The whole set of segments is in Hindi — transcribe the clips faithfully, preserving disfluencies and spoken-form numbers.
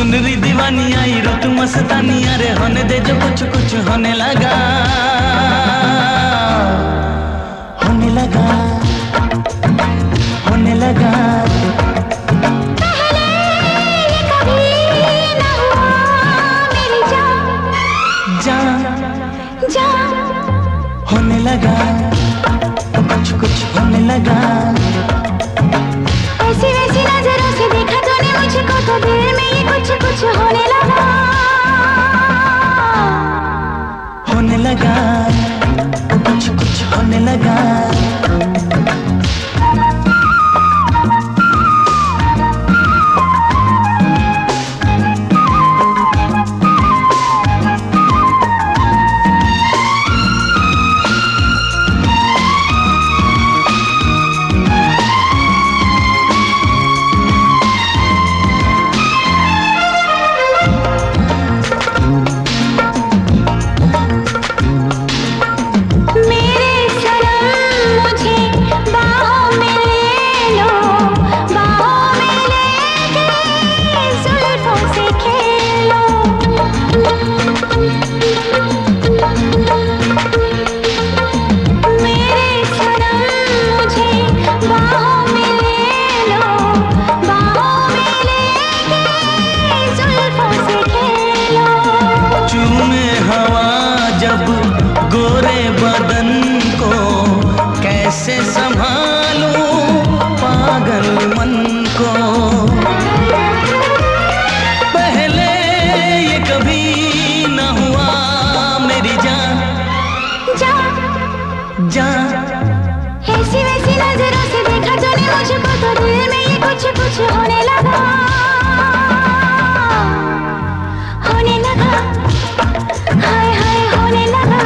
सुनरी दीवानी आई रुत मस्तानी, अरे होने दे जो कुछ कुछ होने लगा, होने लगा, होने लगा। पहले ये कभी न हुआ मेरी जान, जान जान होने लगा, कुछ कुछ होने लगा। ऐसी वैसी नजरों से देखा तूने मुझको तो दिल में ये कुछ कुछ होने लगा, होने लगा, कुछ कुछ होने लगा। गोरे बदन को कैसे संभालूं पागल मन को, पहले ये कभी न हुआ मेरी जान, जान जान। ऐसी वैसी नजरों से देखा तूने मुझको तो दिल में ये कुछ कुछ होने लगा, होने लगा, हाय हाय होने लगा।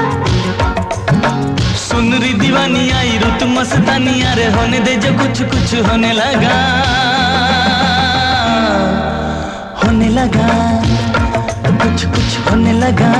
सुनरी दीवानी आई रुत मस्तानी, अरे होने दे जो कुछ कुछ होने लगा, होने लगा, कुछ कुछ होने लगा।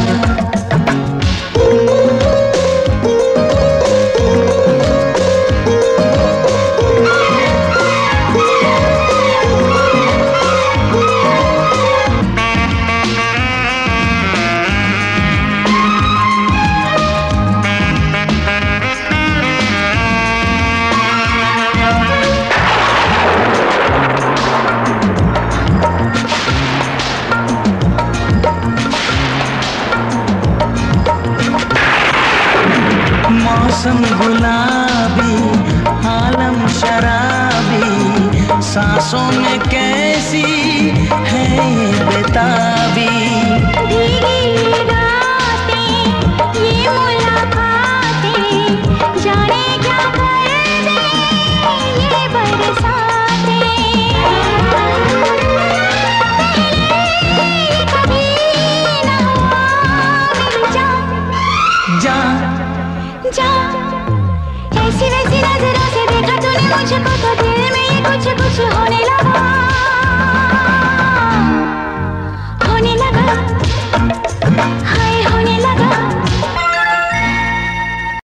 मौसम गुलाबी आलम शराबी, सांसों में कैसी है ये बेताबी।